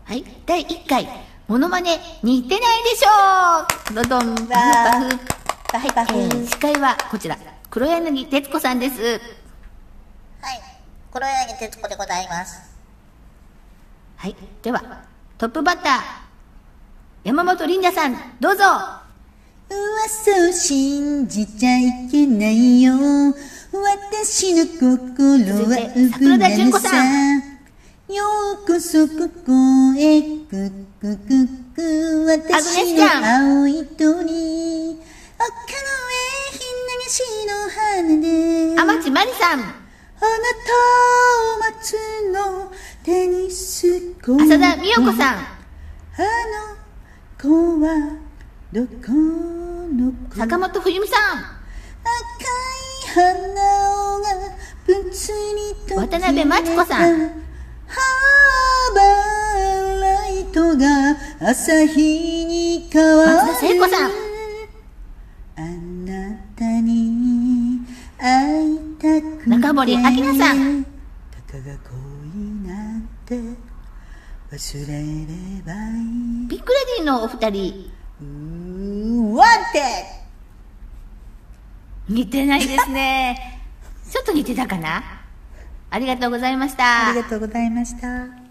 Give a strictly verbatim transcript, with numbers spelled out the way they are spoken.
はい、だいいっかい、モノマネ似てないでしょう。どどん、バフバフ。 バフバフ。 えー、司会はこちら、黒柳徹子さんです。 はい、黒柳徹子でございます。 はい、では、トップバッター、山本リンダさん、どうぞ。 噂を信じちゃいけないよ。私の心はウブなのさ。ようこそここへくくくく私の青い鳥。丘の上ひんなげしの花で天地真理さん。 あなたを待つのテニスコート。 浅田美代子さん。 あの子はどこの子。 坂本冬美さん。 赤い花がぷつりと渡辺真知子さん。 ハーバーライトが朝日に変わる。 松田聖子さん。 あなたに会いたくて中森明菜さん。 たかが恋なんて忘れればいい。 ビッグレディのお二人。 うーワンテ似てないですね。ちょっと似てたかな。ありがとうございました。 ありがとうございました。